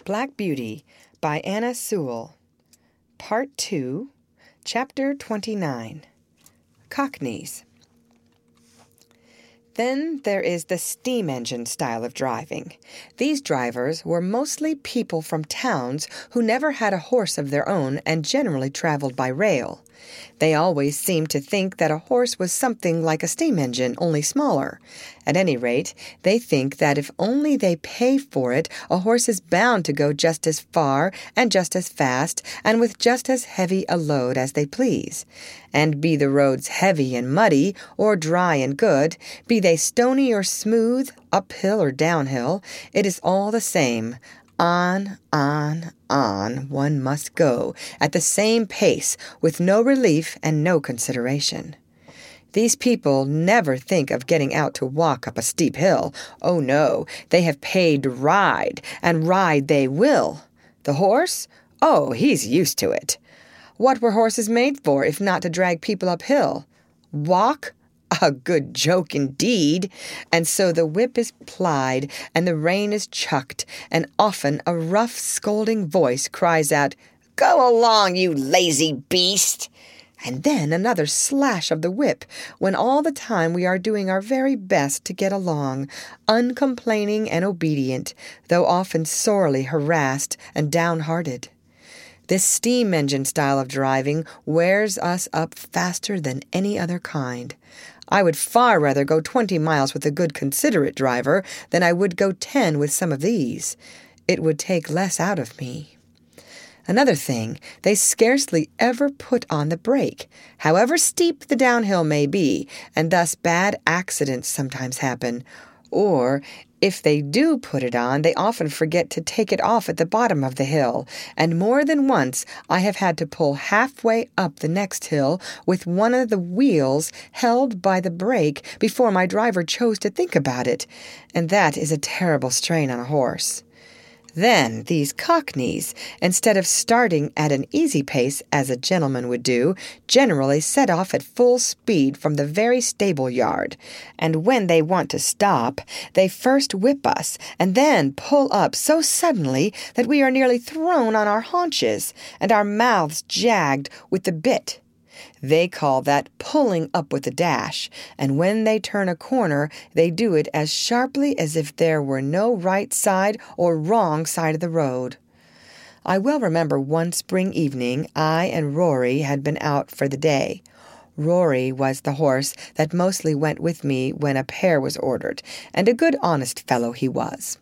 Black Beauty by Anna Sewell. Part 2, Chapter 29. Cockneys. Then there is the steam engine style of driving. These drivers were mostly people from towns who never had a horse of their own and generally traveled by rail. They always seemed to think that a horse was something like a steam engine, only smaller. At any rate, they think that if only they pay for it, a horse is bound to go just as far and just as fast and with just as heavy a load as they please. And be the roads heavy and muddy or dry and good, be they stony or smooth, uphill or downhill, it is all the same. On one must go, at the same pace, with no relief and no consideration. These people never think of getting out to walk up a steep hill. Oh, no, they have paid to ride, and ride they will. The horse? Oh, he's used to it. What were horses made for, if not to drag people uphill? Walk? A good joke indeed. And so the whip is plied, and the rein is chucked, and often a rough, scolding voice cries out, "Go along, you lazy beast!" And then another slash of the whip, when all the time we are doing our very best to get along, uncomplaining and obedient, though often sorely harassed and downhearted. This steam engine style of driving wears us up faster than any other kind. I would far rather go 20 miles with a good considerate driver than I would go 10 with some of these. It would take less out of me. Another thing, they scarcely ever put on the brake, however steep the downhill may be, and thus bad accidents sometimes happen. Or, if they do put it on, they often forget to take it off at the bottom of the hill, and more than once I have had to pull halfway up the next hill with one of the wheels held by the brake before my driver chose to think about it, and that is a terrible strain on a horse. Then these cockneys, instead of starting at an easy pace as a gentleman would do, generally set off at full speed from the very stable yard, and when they want to stop, they first whip us and then pull up so suddenly that we are nearly thrown on our haunches and our mouths jagged with the bit. They call that pulling up with a dash, and when they turn a corner, they do it as sharply as if there were no right side or wrong side of the road. I well remember one spring evening I and Rory had been out for the day. Rory was the horse that mostly went with me when a pair was ordered, and a good honest fellow he was.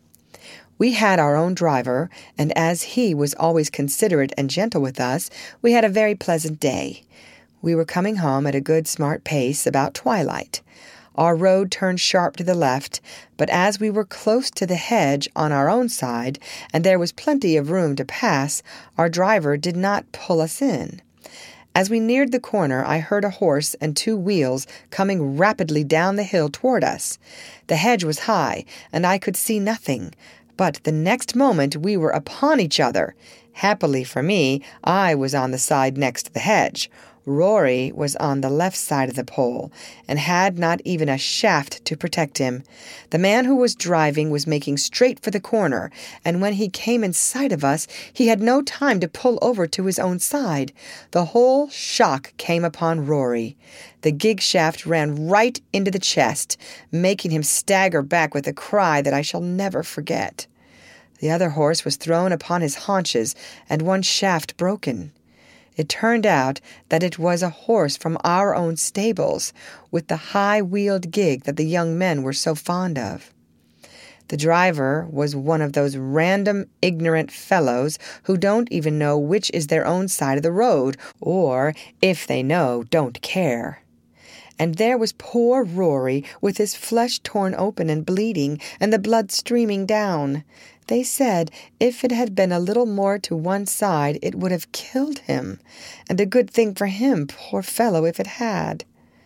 We had our own driver, and as he was always considerate and gentle with us, we had a very pleasant day. We were coming home at a good smart pace about twilight. Our road turned sharp to the left, but as we were close to the hedge on our own side, and there was plenty of room to pass, our driver did not pull us in. As we neared the corner, I heard a horse and 2 wheels coming rapidly down the hill toward us. The hedge was high, and I could see nothing, but the next moment we were upon each other. Happily for me, I was on the side next to the hedge. Rory was on the left side of the pole, and had not even a shaft to protect him. The man who was driving was making straight for the corner, and when he came in sight of us, he had no time to pull over to his own side. The whole shock came upon Rory. The gig shaft ran right into the chest, making him stagger back with a cry that I shall never forget. The other horse was thrown upon his haunches, and one shaft broken. It turned out that it was a horse from our own stables, with the high-wheeled gig that the young men were so fond of. The driver was one of those random, ignorant fellows who don't even know which is their own side of the road, or, if they know, don't care. And there was poor Rory, with his flesh torn open and bleeding, and the blood streaming down. They said if it had been a little more to one side, it would have killed him, and a good thing for him, poor fellow, if it had.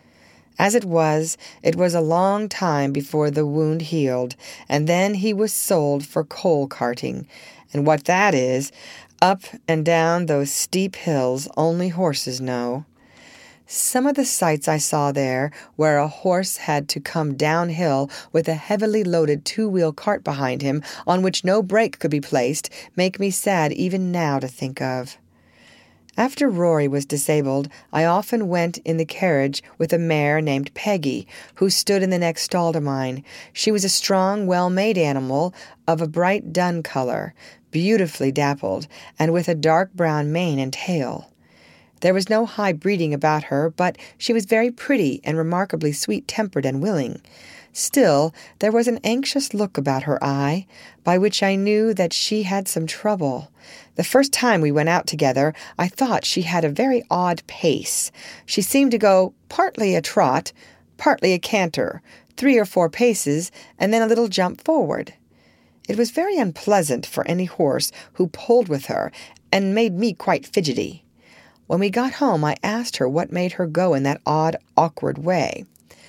As it was a long time before the wound healed, and then he was sold for coal carting, and what that is, up and down those steep hills, only horses know. Some of the sights I saw there, where a horse had to come downhill with a heavily loaded two-wheel cart behind him on which no brake could be placed, make me sad even now to think of. After Rory was disabled, I often went in the carriage with a mare named Peggy, who stood in the next stall to mine. She was a strong, well-made animal of a bright dun color, beautifully dappled, and with a dark brown mane and tail. There was no high breeding about her, but she was very pretty and remarkably sweet-tempered and willing. Still, there was an anxious look about her eye, by which I knew that she had some trouble. The first time we went out together, I thought she had a very odd pace. She seemed to go partly a trot, partly a canter, 3 or 4 paces, and then a little jump forward. It was very unpleasant for any horse who pulled with her, and made me quite fidgety. When we got home, I asked her what made her go in that odd, awkward way.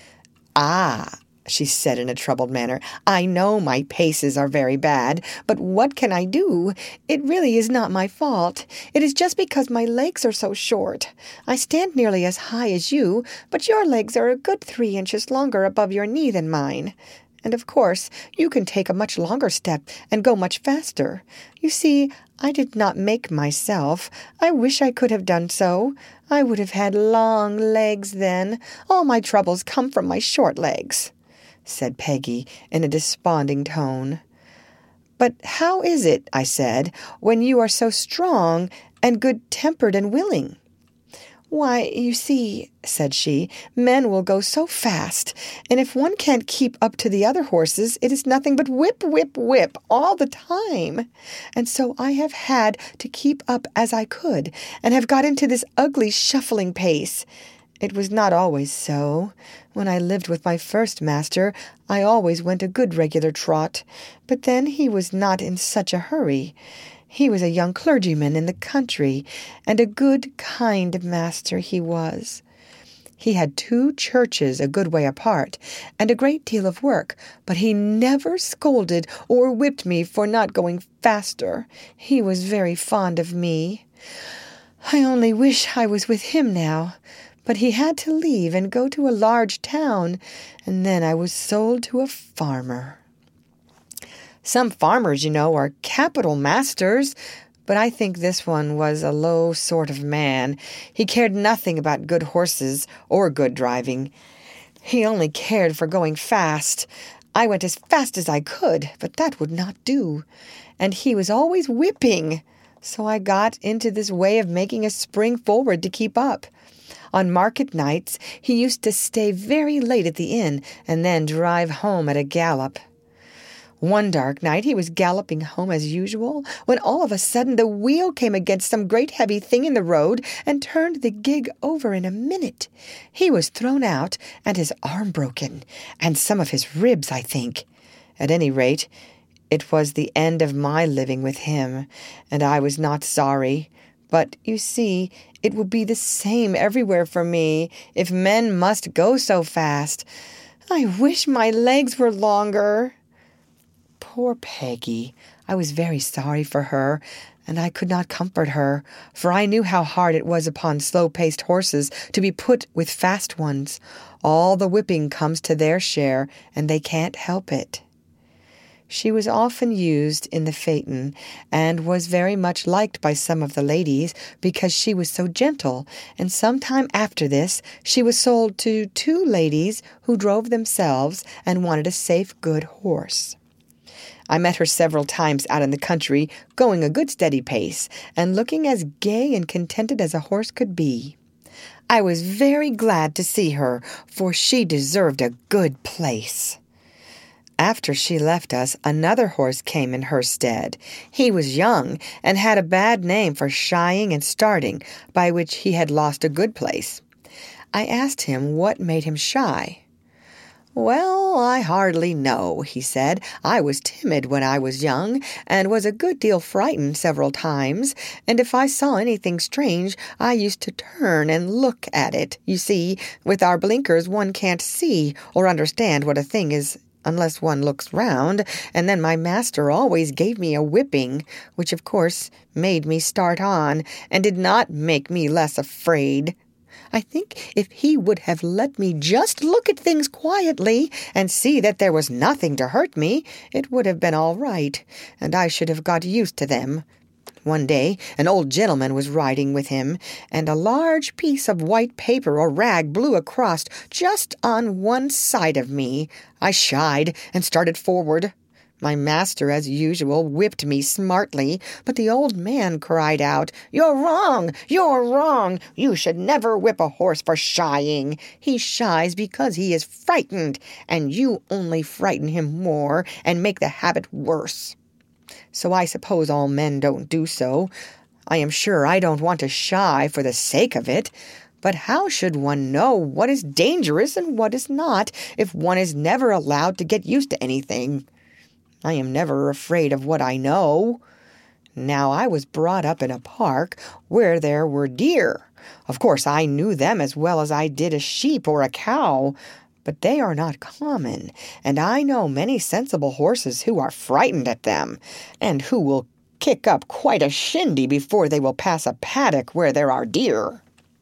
"Ah," she said in a troubled manner, "I know my paces are very bad, but what can I do? It really is not my fault. It is just because my legs are so short. I stand nearly as high as you, but your legs are a good 3 inches longer above your knee than mine. And of course, you can take a much longer step and go much faster. You see, I did not make myself. I wish I could have done so. I would have had long legs then. All my troubles come from my short legs," said Peggy in a desponding tone. "But how is it," I said, "when you are so strong and good-tempered and willing?" "Why, you see," said she, "men will go so fast, and if one can't keep up to the other horses, it is nothing but whip, whip, whip all the time. And so I have had to keep up as I could, and have got into this ugly shuffling pace. It was not always so. When I lived with my first master, I always went a good regular trot, but then he was not in such a hurry. He was a young clergyman in the country, and a good, kind master he was. He had 2 churches a good way apart, and a great deal of work, but he never scolded or whipped me for not going faster. He was very fond of me. I only wish I was with him now, but he had to leave and go to a large town, and then I was sold to a farmer. Some farmers, you know, are capital masters, but I think this one was a low sort of man. He cared nothing about good horses or good driving. He only cared for going fast. I went as fast as I could, but that would not do. And he was always whipping. So I got into this way of making a spring forward to keep up. On market nights, he used to stay very late at the inn and then drive home at a gallop. One dark night he was galloping home as usual, when all of a sudden the wheel came against some great heavy thing in the road and turned the gig over in a minute. He was thrown out, and his arm broken, and some of his ribs, I think. At any rate, it was the end of my living with him, and I was not sorry. But, you see, it will be the same everywhere for me, if men must go so fast. I wish my legs were longer." Poor Peggy! I was very sorry for her, and I could not comfort her, for I knew how hard it was upon slow-paced horses to be put with fast ones. All the whipping comes to their share, and they can't help it. She was often used in the phaeton, and was very much liked by some of the ladies, because she was so gentle, and some time after this she was sold to 2 ladies who drove themselves and wanted a safe, good horse. I met her several times out in the country, going a good steady pace, and looking as gay and contented as a horse could be. I was very glad to see her, for she deserved a good place. After she left us, another horse came in her stead. He was young, and had a bad name for shying and starting, by which he had lost a good place. I asked him what made him shy. "Well, I hardly know," he said. "I was timid when I was young, and was a good deal frightened several times, and if I saw anything strange, I used to turn and look at it. You see, with our blinkers one can't see or understand what a thing is unless one looks round, and then my master always gave me a whipping, which of course made me start on, and did not make me less afraid. I think if he would have let me just look at things quietly and see that there was nothing to hurt me, it would have been all right, and I should have got used to them. One day an old gentleman was riding with him, and a large piece of white paper or rag blew across just on one side of me. I shied and started forward. My master, as usual, whipped me smartly, but the old man cried out, "You're wrong! You're wrong! You should never whip a horse for shying. He shies because he is frightened, and you only frighten him more and make the habit worse. So I suppose all men don't do so. I am sure I don't want to shy for the sake of it. But how should one know what is dangerous and what is not if one is never allowed to get used to anything? I am never afraid of what I know. Now, I was brought up in a park where there were deer. Of course, I knew them as well as I did a sheep or a cow, but they are not common, and I know many sensible horses who are frightened at them, and who will kick up quite a shindy before they will pass a paddock where there are deer."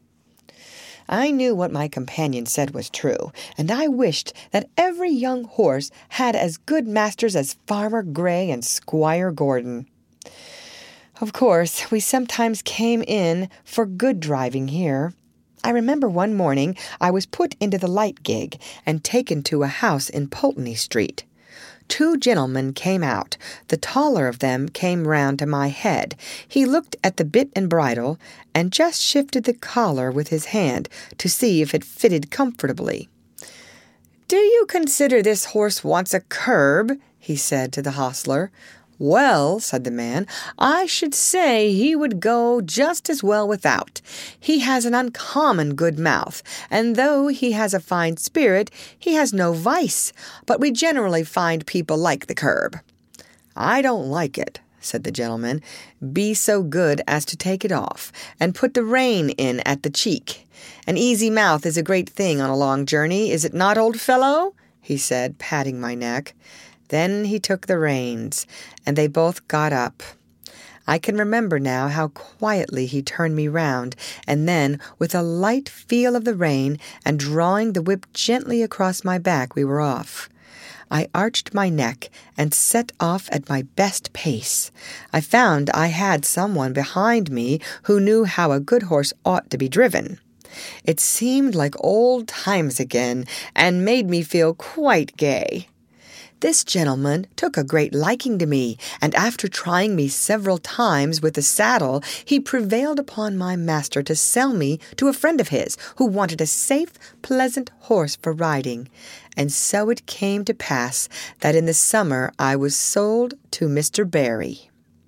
I knew what my companion said was true, and I wished that every young horse had as good masters as Farmer Gray and Squire Gordon. Of course, we sometimes came in for good driving here. I remember one morning I was put into the light gig and taken to a house in Pulteney Street. 2 gentlemen came out. The taller of them came round to my head. He looked at the bit and bridle and just shifted the collar with his hand to see if it fitted comfortably. "Do you consider this horse wants a curb?" he said to the hostler. "Well," said the man, "I should say he would go just as well without. He has an uncommon good mouth, and though he has a fine spirit, he has no vice, but we generally find people like the curb." "I don't like it," said the gentleman. "Be so good as to take it off, and put the rein in at the cheek. An easy mouth is a great thing on a long journey, is it not, old fellow?" he said, patting my neck. Then he took the reins, and they both got up. I can remember now how quietly he turned me round, and then, with a light feel of the rein, and drawing the whip gently across my back, we were off. I arched my neck and set off at my best pace. I found I had someone behind me who knew how a good horse ought to be driven. It seemed like old times again, and made me feel quite gay. This gentleman took a great liking to me, and after trying me several times with the saddle, he prevailed upon my master to sell me to a friend of his who wanted a safe, pleasant horse for riding. And so it came to pass that in the summer I was sold to Mr. Barry.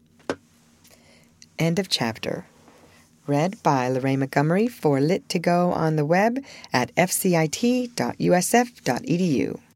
End of chapter. Read by Lorraine Montgomery for Lit2Go on the web at fcit.usf.edu.